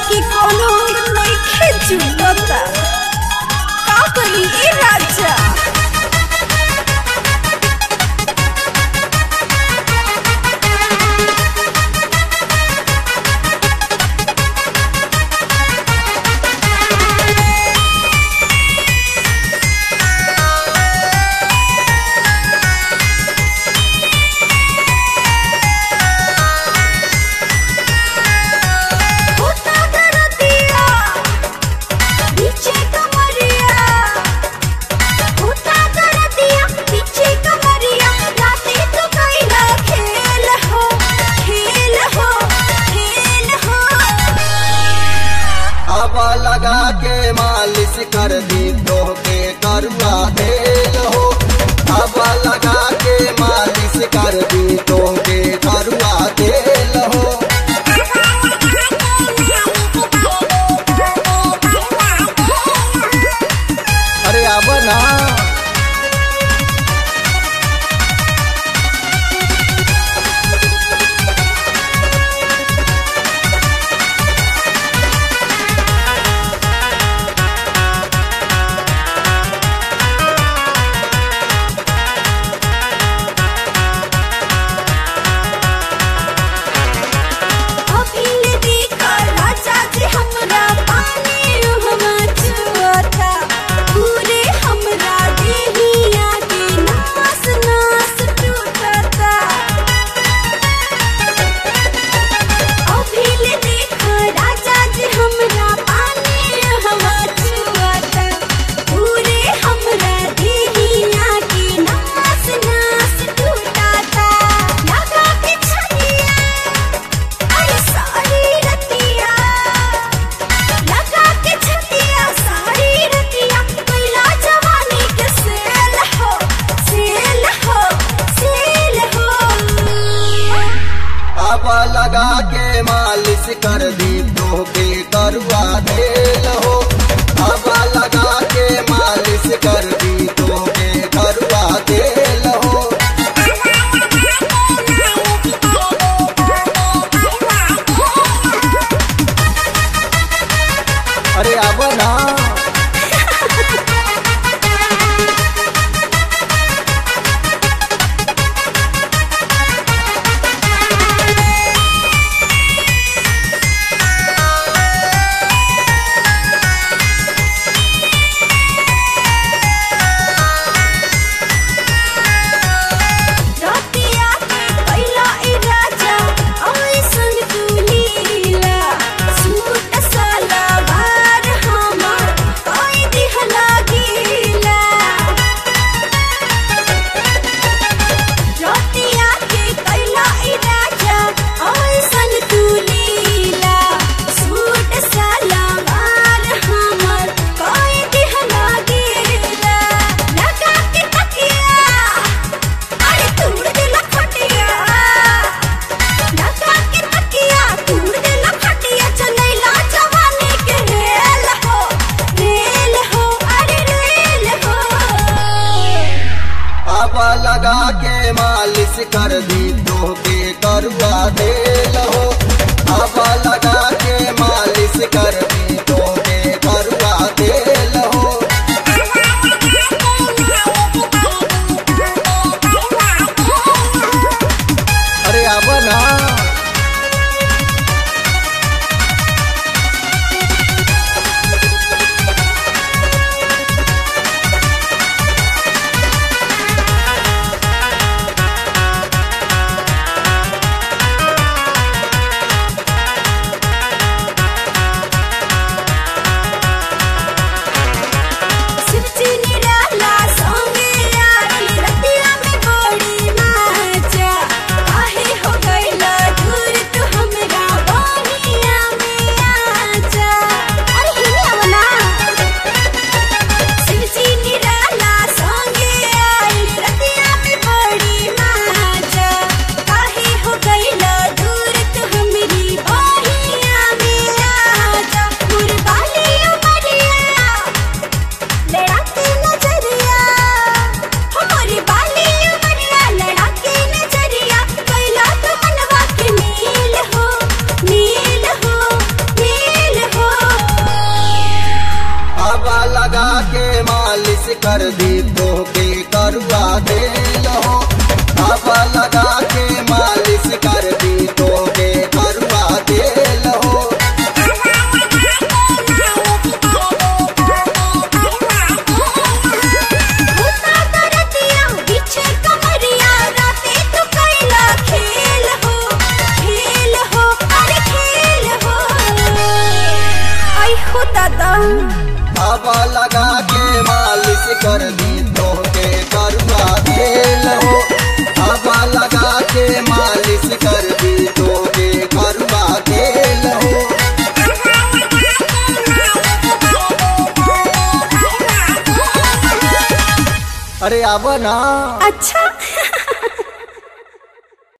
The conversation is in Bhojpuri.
कि कोनो नइखे जुटता का करी ए राजा। लगा के मालिश कर दी तोहके करुआ तेल हो। अब लगा के मालिश कर दी तोहके करुआ तेल हो। अरे अब ना लगा के मालिश कर दी तोहके करुआ तेल हो। अब लगा के मालिश कर दी तोहके करुआ तेल हो। अरे अब ना लगा के मालिश कर दी तोहके करुआ तेल हो। अब लगा के मालिश कर दी तोहके करुआ तेल हो। अरे अब ना बना। अच्छा